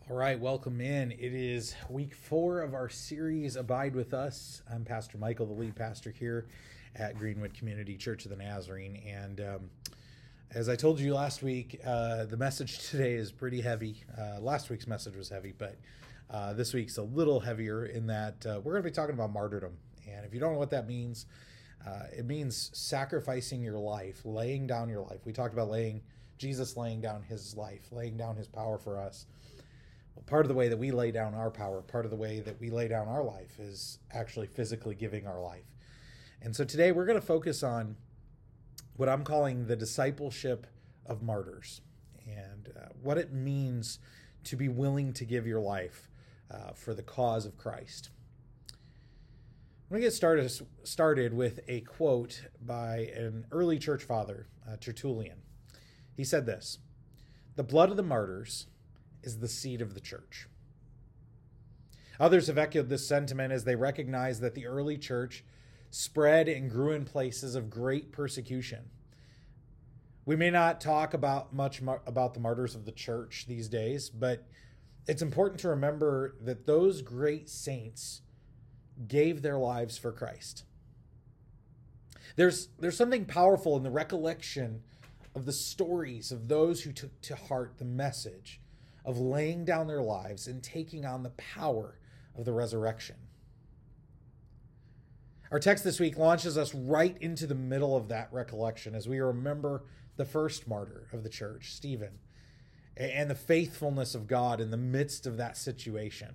All right, welcome in. It is week 4 of our series, Abide With Us. I'm Pastor Michael, the lead pastor here at Greenwood Community Church of the Nazarene. And as I told you last week, the message today is pretty heavy. Last week's message was heavy, but this week's a little heavier in that we're going to be talking about martyrdom. And if you don't know what that means, it means sacrificing your life, laying down your life. We talked about Jesus laying down his life, laying down his power for us. Part of the way that we lay down our power, part of the way that we lay down our life is actually physically giving our life. And so today we're going to focus on what I'm calling the discipleship of martyrs and what it means to be willing to give your life for the cause of Christ. I'm going to get started with a quote by an early church father, Tertullian. He said this: "The blood of the martyrs is the seed of the church." Others have echoed this sentiment as they recognize that the early church spread and grew in places of great persecution. We may not talk about much about the martyrs of the church these days, but it's important to remember that those great saints gave their lives for Christ. There's something powerful in the recollection of the stories of those who took to heart the message of laying down their lives and taking on the power of the resurrection. Our text this week launches us right into the middle of that recollection as we remember the first martyr of the church, Stephen, and the faithfulness of God in the midst of that situation.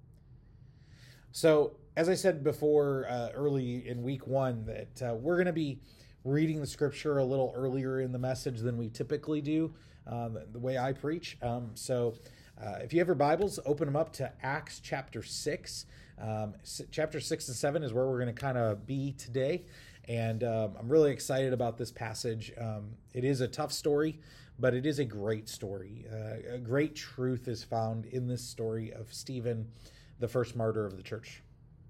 So, as I said before, early in week 1, that we're going to be reading the scripture a little earlier in the message than we typically do. The way I preach. So if you have your Bibles, open them up to Acts chapter 6. Chapter 6 and 7 is where we're going to kind of be today. And I'm really excited about this passage. It is a tough story, but it is a great story. A great truth is found in this story of Stephen, the first martyr of the church.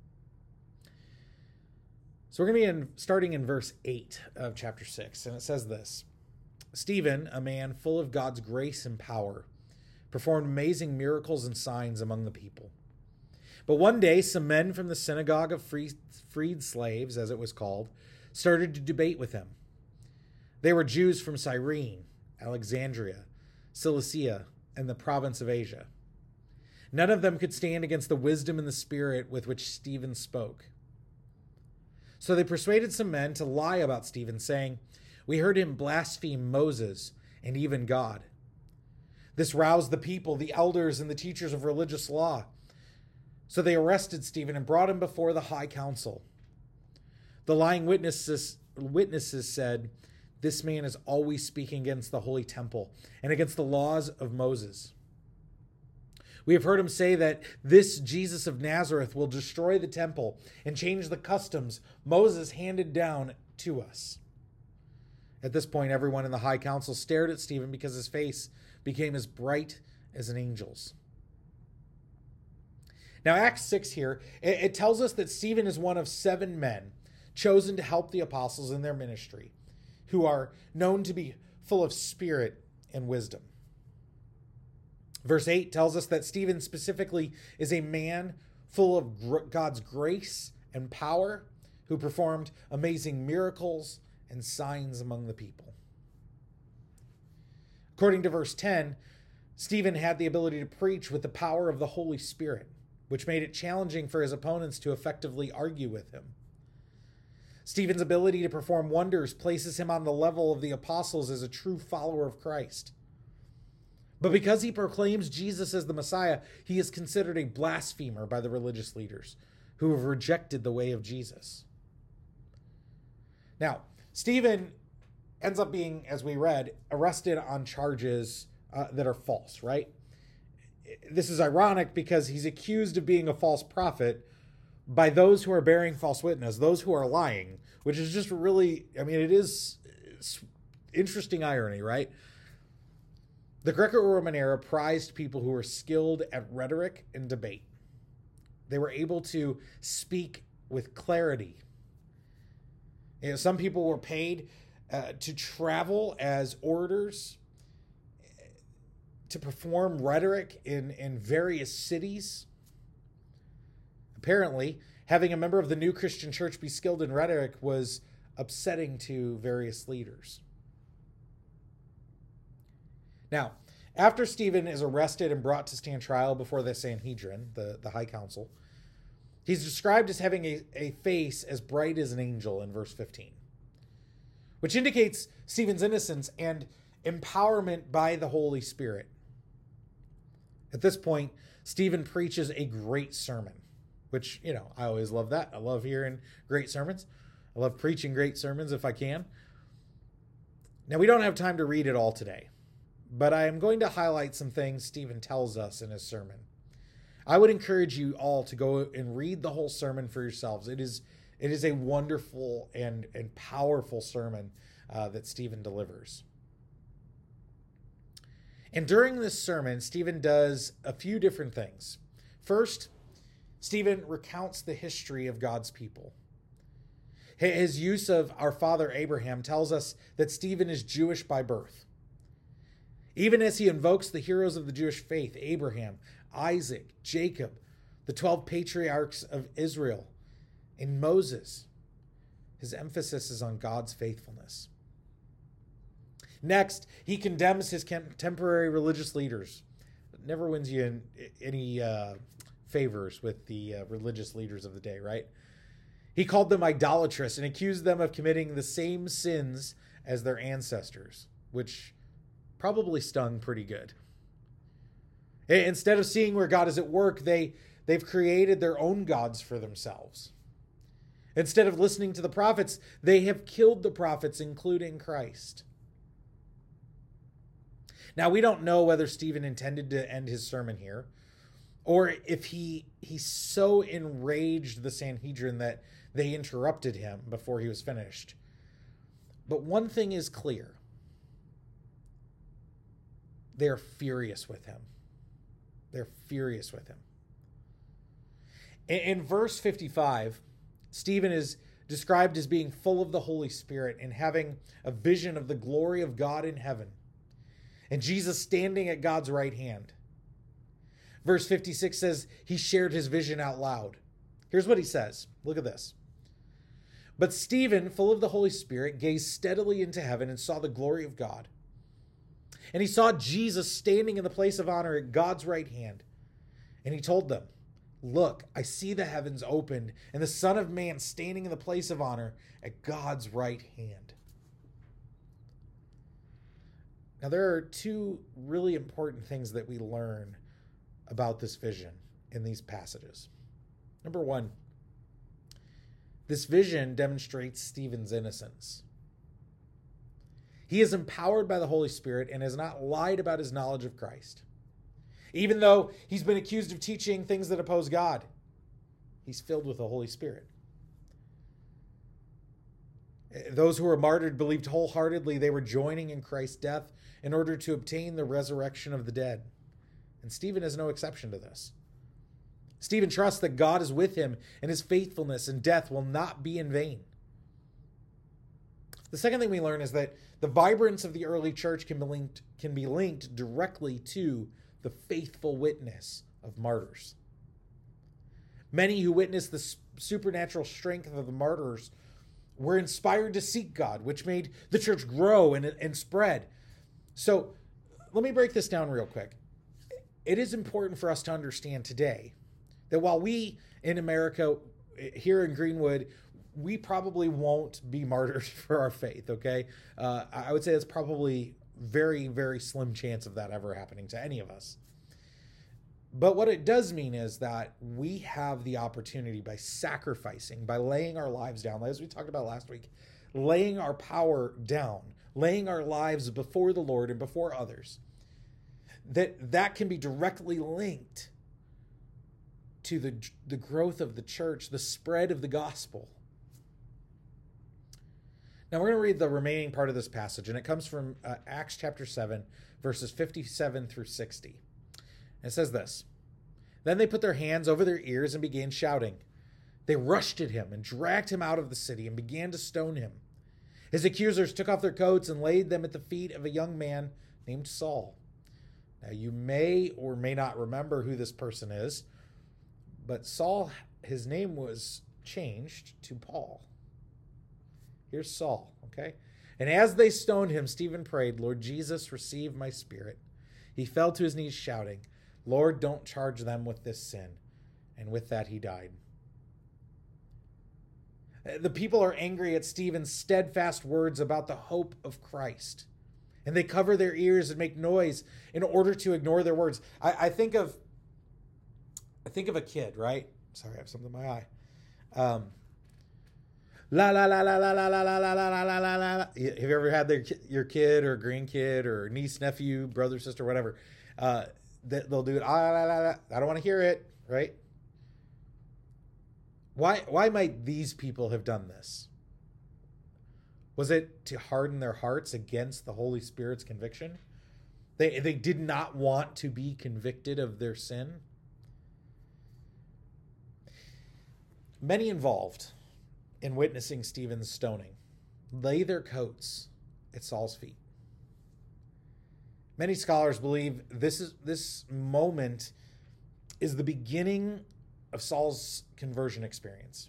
So we're going to be starting in verse 8 of chapter 6. And it says this: "Stephen, a man full of God's grace and power, performed amazing miracles and signs among the people. But one day, some men from the synagogue of freed slaves, as it was called, started to debate with him. They were Jews from Cyrene, Alexandria, Cilicia, and the province of Asia. None of them could stand against the wisdom and the spirit with which Stephen spoke. So they persuaded some men to lie about Stephen, saying, 'We heard him blaspheme Moses and even God.' This roused the people, the elders, and the teachers of religious law. So they arrested Stephen and brought him before the high council. The lying witnesses said, 'This man is always speaking against the holy temple and against the laws of Moses. We have heard him say that this Jesus of Nazareth will destroy the temple and change the customs Moses handed down to us.' At this point, everyone in the high council stared at Stephen because his face became as bright as an angel's." Now, Acts 6 here, it tells us that Stephen is one of 7 men chosen to help the apostles in their ministry, who are known to be full of spirit and wisdom. Verse 8 tells us that Stephen specifically is a man full of God's grace and power, who performed amazing miracles and signs among the people. According to verse 10, Stephen had the ability to preach with the power of the Holy Spirit, which made it challenging for his opponents to effectively argue with him. Stephen's ability to perform wonders places him on the level of the apostles as a true follower of Christ. But because he proclaims Jesus as the Messiah, he is considered a blasphemer by the religious leaders who have rejected the way of Jesus. Now, Stephen ends up being, as we read, arrested on charges that are false, right? This is ironic because he's accused of being a false prophet by those who are bearing false witness, those who are lying, which is just really, it is interesting irony, right? The Greco-Roman era prized people who were skilled at rhetoric and debate. They were able to speak with clarity. Some people were paid to travel as orators to perform rhetoric in various cities. Apparently, having a member of the new Christian church be skilled in rhetoric was upsetting to various leaders. Now, after Stephen is arrested and brought to stand trial before the Sanhedrin, the high council, he's described as having a face as bright as an angel in verse 15, which indicates Stephen's innocence and empowerment by the Holy Spirit. At this point, Stephen preaches a great sermon, which, I always love that. I love hearing great sermons. I love preaching great sermons if I can. Now, we don't have time to read it all today, but I am going to highlight some things Stephen tells us in his sermon. I would encourage you all to go and read the whole sermon for yourselves. It is a wonderful and powerful sermon that Stephen delivers. And during this sermon, Stephen does a few different things. First, Stephen recounts the history of God's people. His use of our father Abraham tells us that Stephen is Jewish by birth. Even as he invokes the heroes of the Jewish faith, Abraham, Isaac, Jacob, the 12 patriarchs of Israel, and Moses, his emphasis is on God's faithfulness. Next, he condemns his contemporary religious leaders. It never wins you any favors with the religious leaders of the day, right? He called them idolatrous and accused them of committing the same sins as their ancestors, which probably stung pretty good. Instead of seeing where God is at work, they've created their own gods for themselves. Instead of listening to the prophets, they have killed the prophets, including Christ. Now, we don't know whether Stephen intended to end his sermon here, or if he so enraged the Sanhedrin that they interrupted him before he was finished. But one thing is clear. They are furious with him. They're furious with him. In verse 55, Stephen is described as being full of the Holy Spirit and having a vision of the glory of God in heaven, and Jesus standing at God's right hand. Verse 56 says he shared his vision out loud. Here's what he says. Look at this. But Stephen, full of the Holy Spirit, gazed steadily into heaven and saw the glory of God. And he saw Jesus standing in the place of honor at God's right hand. And he told them, "Look, I see the heavens opened and the Son of Man standing in the place of honor at God's right hand." Now, there are two really important things that we learn about this vision in these passages. Number one, this vision demonstrates Stephen's innocence. He is empowered by the Holy Spirit and has not lied about his knowledge of Christ. Even though he's been accused of teaching things that oppose God, he's filled with the Holy Spirit. Those who were martyred believed wholeheartedly they were joining in Christ's death in order to obtain the resurrection of the dead. And Stephen is no exception to this. Stephen trusts that God is with him and his faithfulness and death will not be in vain. The second thing we learn is that the vibrance of the early church can be linked directly to the faithful witness of martyrs. Many who witnessed the supernatural strength of the martyrs were inspired to seek God, which made the church grow and spread. So let me break this down real quick. It is important for us to understand today that while we in America, here in Greenwood, we probably won't be martyrs for our faith, okay? I would say it's probably very, very slim chance of that ever happening to any of us. But what it does mean is that we have the opportunity by sacrificing, by laying our lives down, as we talked about last week, laying our power down, laying our lives before the Lord and before others, that can be directly linked to the growth of the church, the spread of the gospel. Now we're going to read the remaining part of this passage, and it comes from Acts chapter 7, verses 57 through 60. And it says this: "Then they put their hands over their ears and began shouting. They rushed at him and dragged him out of the city and began to stone him. His accusers took off their coats and laid them at the feet of a young man named Saul. Now, you may or may not remember who this person is, but Saul, his name was changed to Paul. Here's Saul, okay? And as they stoned him, Stephen prayed, "Lord Jesus, receive my spirit." He fell to his knees shouting, "Lord, don't charge them with this sin." And with that, he died. The people are angry at Stephen's steadfast words about the hope of Christ. And they cover their ears and make noise in order to ignore their words. I think of a kid, right? Sorry, I have something in my eye. La la la la la la la la la la la la la. Have you ever had your kid or grandkid or niece, nephew, brother, sister, whatever? They'll do it. Ah, la, la, la. I don't want to hear it, right? Why might these people have done this? Was it to harden their hearts against the Holy Spirit's conviction? They did not want to be convicted of their sin. Many involved in witnessing Stephen's stoning lay their coats at Saul's feet. Many scholars believe this moment is the beginning of Saul's conversion experience.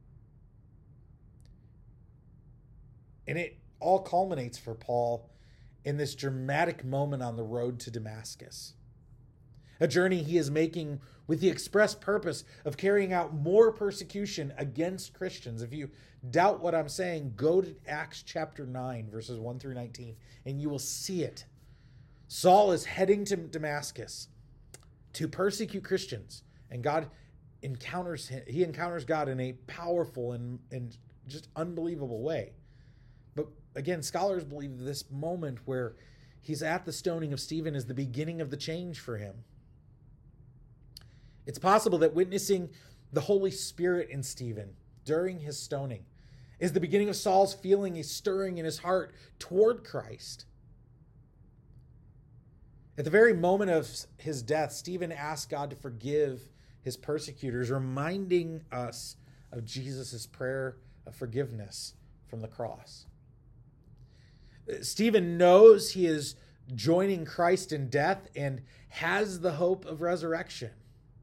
And it all culminates for Paul in this dramatic moment on the road to Damascus. A journey he is making with the express purpose of carrying out more persecution against Christians. If you doubt what I'm saying, go to Acts chapter 9, verses 1 through 19, and you will see it. Saul is heading to Damascus to persecute Christians, and he encounters God in a powerful and just unbelievable way. But again, scholars believe this moment where he's at the stoning of Stephen is the beginning of the change for him. It's possible that witnessing the Holy Spirit in Stephen during his stoning is the beginning of Saul's feeling a stirring in his heart toward Christ. At the very moment of his death, Stephen asked God to forgive his persecutors, reminding us of Jesus' prayer of forgiveness from the cross. Stephen knows he is joining Christ in death and has the hope of resurrection.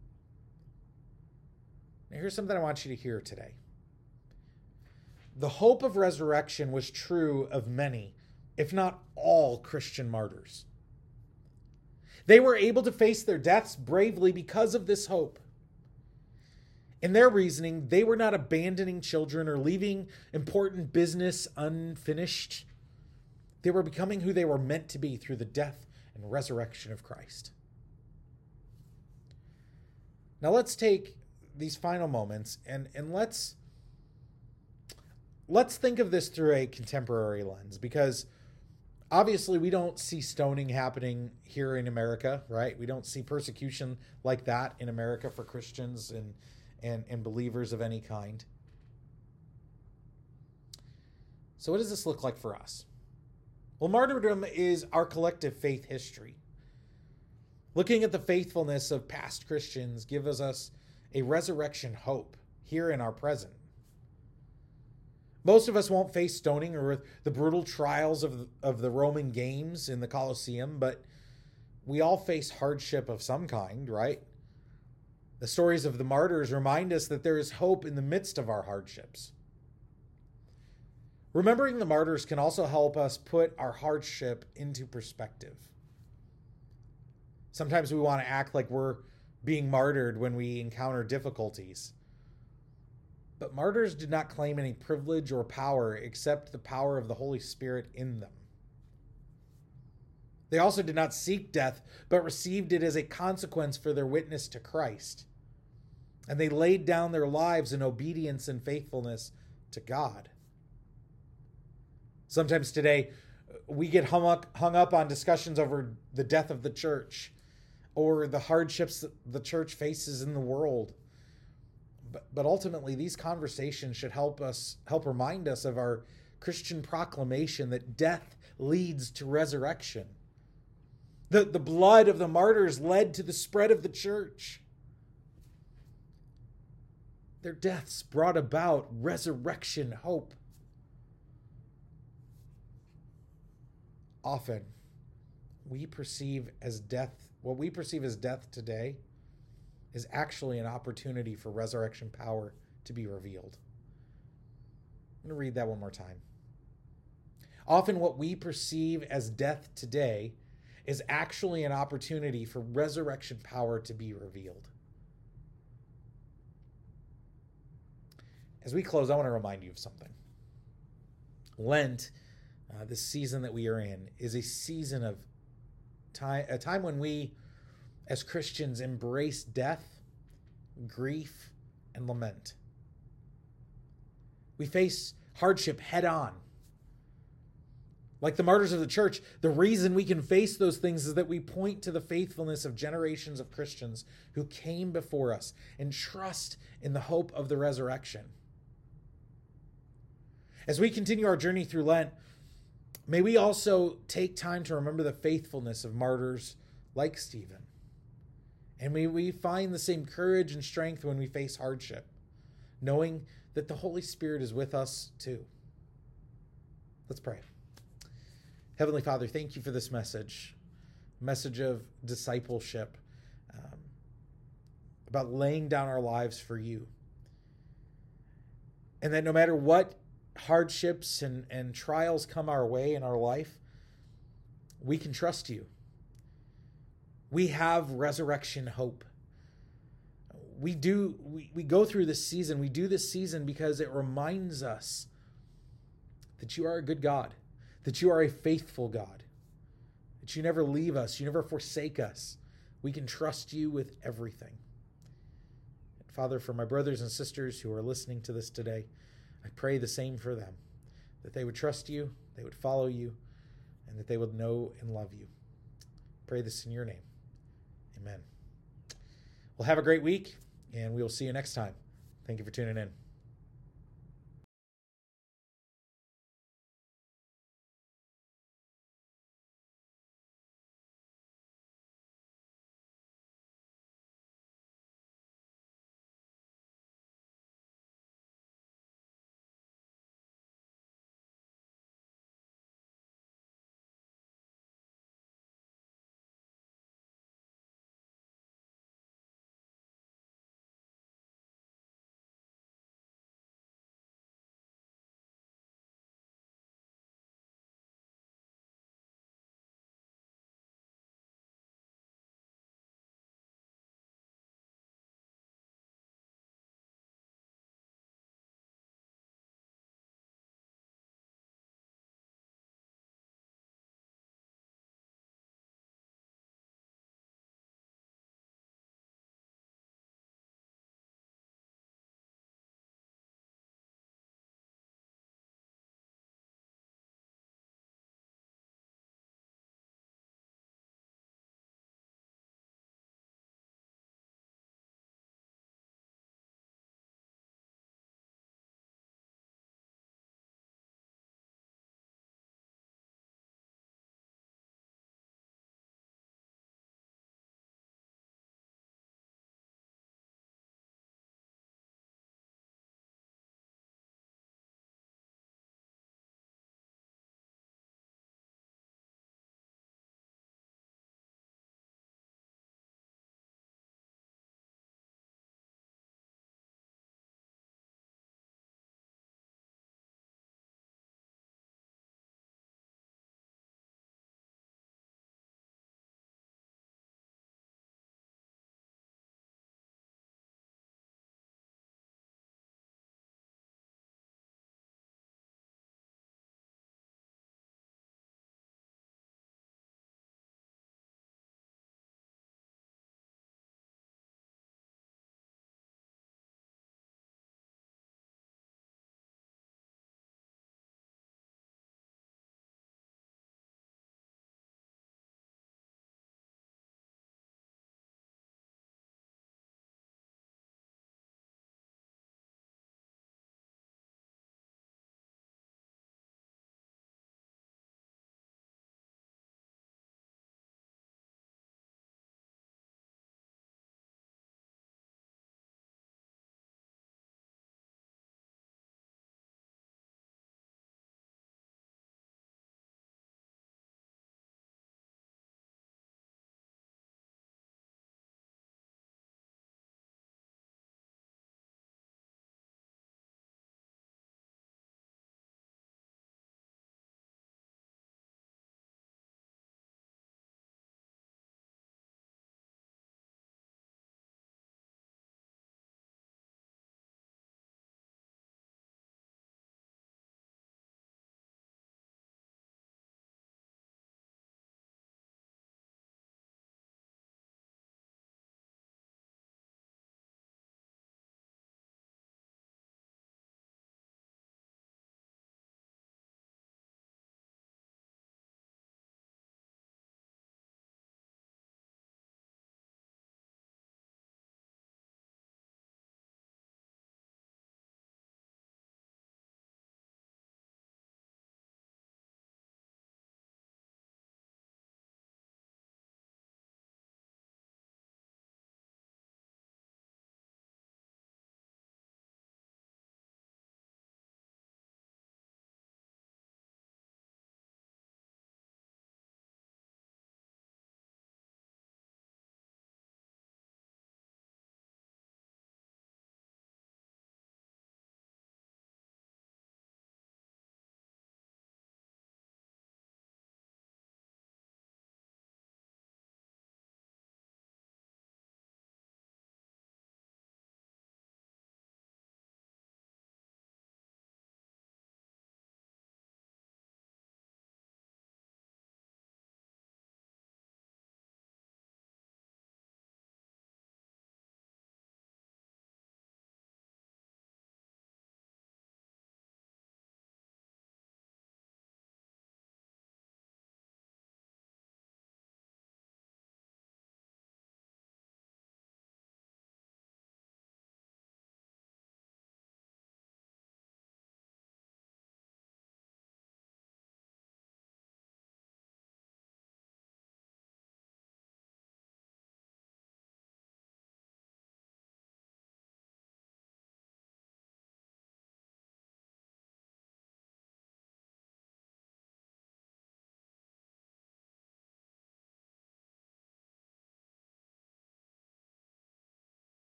Now, here's something I want you to hear today. The hope of resurrection was true of many, if not all, Christian martyrs. They were able to face their deaths bravely because of this hope. In their reasoning, they were not abandoning children or leaving important business unfinished. They were becoming who they were meant to be through the death and resurrection of Christ. Now let's take these final moments and let's think of this through a contemporary lens, because obviously we don't see stoning happening here in America, right? We don't see persecution like that in America for Christians and believers of any kind. So what does this look like for us? Well, martyrdom is our collective faith history. Looking at the faithfulness of past Christians gives us a resurrection hope here in our present. Most of us won't face stoning or the brutal trials of the Roman games in the Colosseum, but we all face hardship of some kind, right? The stories of the martyrs remind us that there is hope in the midst of our hardships. Remembering the martyrs can also help us put our hardship into perspective. Sometimes we want to act like we're being martyred when we encounter difficulties. But martyrs did not claim any privilege or power except the power of the Holy Spirit in them. They also did not seek death, but received it as a consequence for their witness to Christ. And they laid down their lives in obedience and faithfulness to God. Sometimes today, we get hung up on discussions over the death of the church or the hardships that the church faces in the world. But ultimately, these conversations should help remind us of our Christian proclamation that death leads to resurrection. The blood of the martyrs led to the spread of the church. Their deaths brought about resurrection hope. Often, we perceive as death, what we perceive as death today, is actually an opportunity for resurrection power to be revealed. I'm going to read that one more time. Often what we perceive as death today is actually an opportunity for resurrection power to be revealed. As we close, I want to remind you of something. Lent, this season that we are in, is a season of time, a time when we, as Christians, embrace death, grief, and lament. We face hardship head on. Like the martyrs of the church, the reason we can face those things is that we point to the faithfulness of generations of Christians who came before us and trust in the hope of the resurrection. As we continue our journey through Lent, may we also take time to remember the faithfulness of martyrs like Stephen. And may we find the same courage and strength when we face hardship, knowing that the Holy Spirit is with us too. Let's pray. Heavenly Father, thank you for this message of discipleship, about laying down our lives for you. And that no matter what hardships and trials come our way in our life, we can trust you. We have resurrection hope. We go through this season. We do this season because it reminds us that you are a good God, that you are a faithful God, that you never leave us, you never forsake us. We can trust you with everything. And Father, for my brothers and sisters who are listening to this today, I pray the same for them, that they would trust you, they would follow you, and that they would know and love you. Pray this in your name. Amen. Well, have a great week, and we will see you next time. Thank you for tuning in.